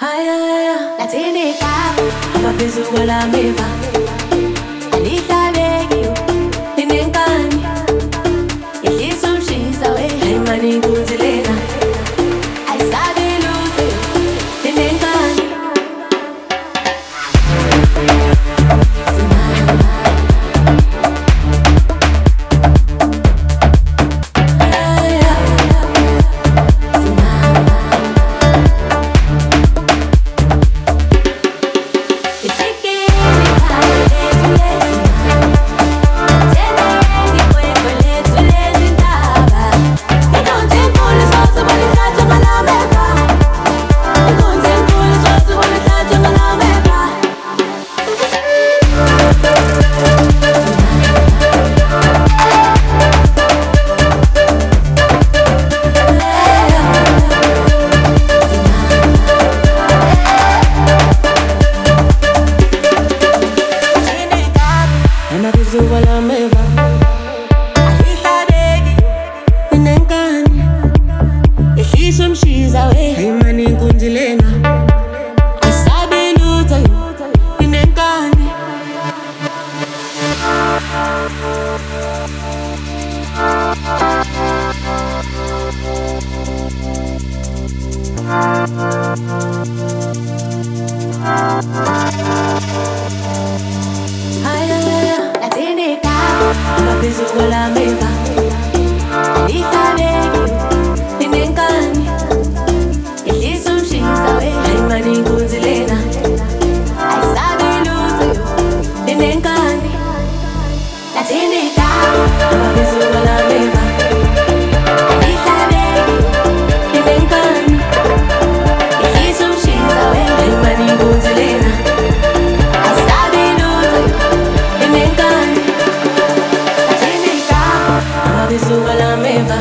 Latineka, abaphezu kwameva alihlabeki inenkani yehlisa umshisa we ayimani inkunzi lena ayisabi lutho inenkani Walameva alihlabeki inenkani yehlisa umshiza we ayimani inkunzi lena ayisabi lutho inenkani abaphezu kwameva alihlabeki inenkani yehlisa umshiza we ayimani inkunzi lena ayisabi lutho inenkani Latineka, abaphezu kwameva alihlabeki inenkani yehlisa umshiza we ayimani inkunzi lena ayisabi lutho inenkani abaphezu kwameva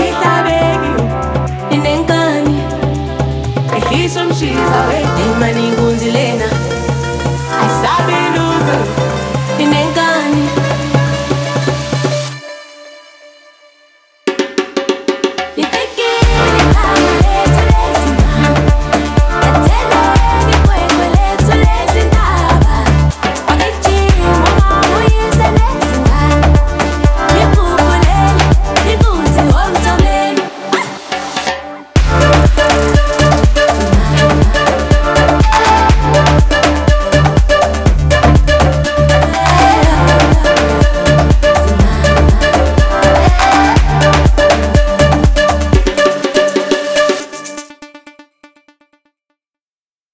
alihlabeki inenkani yehlisa umshiza we ayimani